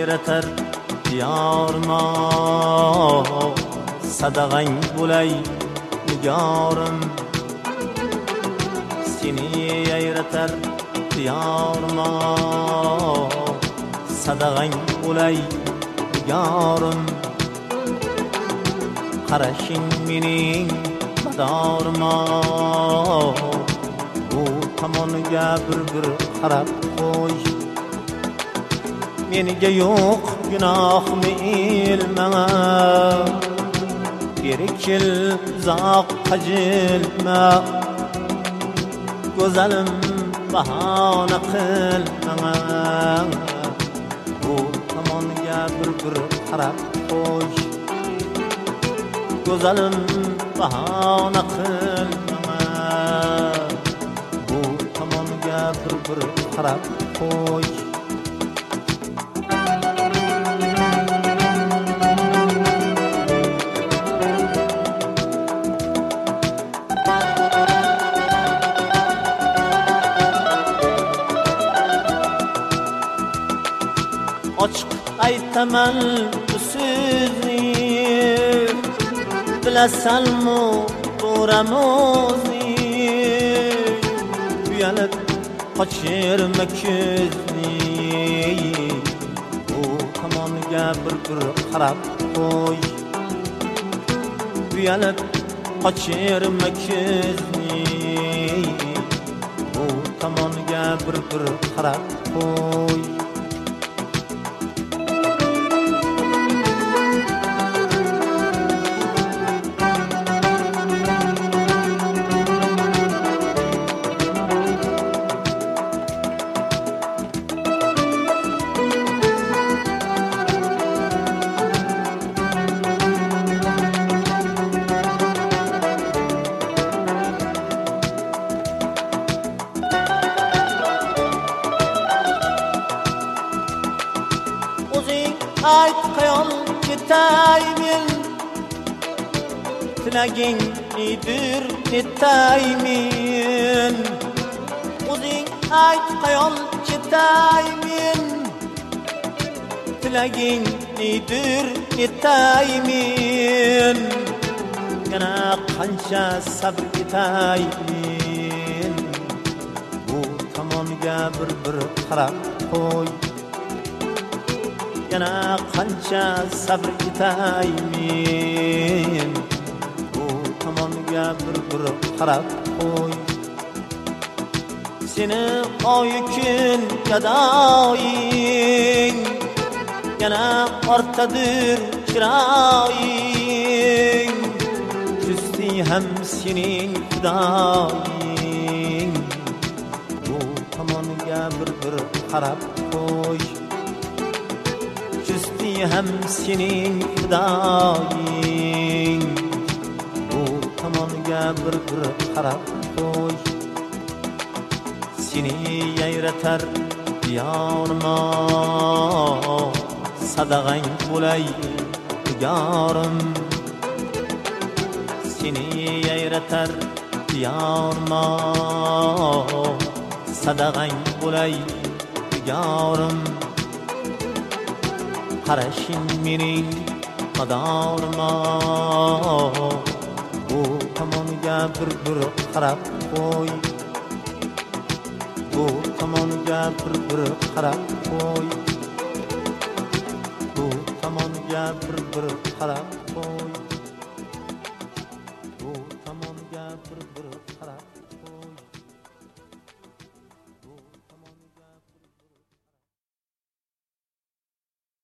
yayratar diyorma sadag'ang bo'lay nigorim seni yayratar diyorma sadag'ang bo'lay nigorim qarashing mening madorima bu tomoniga bir qarab qo'y meniga yo'q gunohmi ilmanga berikil uzoqqa jilma go'zalim bahona qilmanga bu tomoniga bir qarab qo'y go'zalim bahona qilmanga bu tomoniga bir qarab qo'y ochiq aytaman bu so'zni bilasanmi to'ramozni uyalib qochirma ko'zni bu tomoniga bir qarab qo'y uyalib qochirma ko'zni bu tomoniga bir qarab qo'y ayt qayol ketaymen tilaging nidir netaymen o'zing ayt qayol ketaymen tilaging nidir netaymen yana qancha sabr etaymen bu tomoniga bir qarab qo'y yana qancha sabr etaymen bu tomoniga bir qarab qo'y seni oyi kun gadoying yana ortadir chiroying justi ham sening fidoying bu tomoniga bir qarab qo'y ham sening fidoying bu tomoniga bir qarab qo'y seni yayratar diyorima sadag'ang bo'lay nigorim seni yayratar diyorima sadag'ang bo'lay nigorim qarashing mening madorima bu tomoniga bir qarab qo'y bu tomoniga bir qarab qo'y bu tomoniga bir qarab qo'y